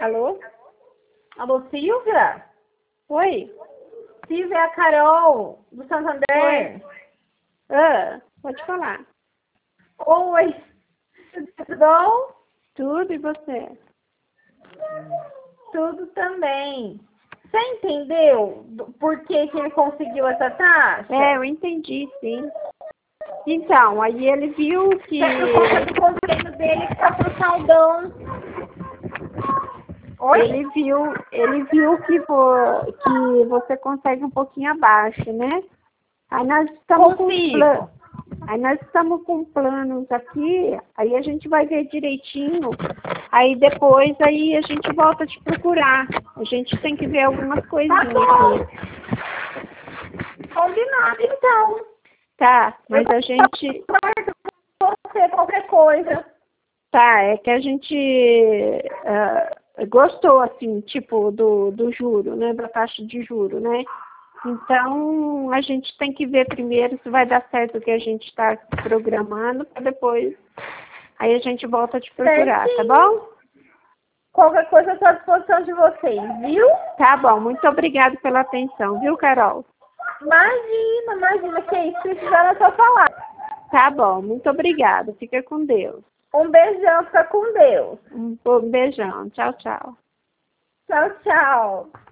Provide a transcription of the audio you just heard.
Alô? Alô, Silvia? Oi? Silvia, é a Carol, do Santander. Pode falar. Oi, tudo bom? Tudo e você? Tudo também. Você entendeu por que ele conseguiu essa taxa? Eu entendi, sim. Então, aí ele viu que... Por conta do convênio dele que tá pro saldão. Oi? Ele viu que você consegue um pouquinho abaixo, né? Aí nós estamos com planos aqui, aí a gente vai ver direitinho, aí depois aí a gente volta a te procurar. A gente tem que ver algumas coisinhas aqui. Combinado, então. Tá, mas a gente... Você, qualquer coisa. Tá, é que a gente gostou, assim, tipo, do juro, né? Da taxa de juro, né? Então, a gente tem que ver primeiro se vai dar certo o que a gente está programando, para depois, aí a gente volta a te procurar, Certinho. tá bom? Qualquer coisa eu estou à disposição de vocês, viu? Tá bom, muito obrigada pela atenção, viu, Carol? Imagina, que isso, precisando é só falar. Tá bom, muito obrigada, fica com Deus. Um beijão, fica com Deus. Um beijão, tchau, tchau. Tchau, tchau.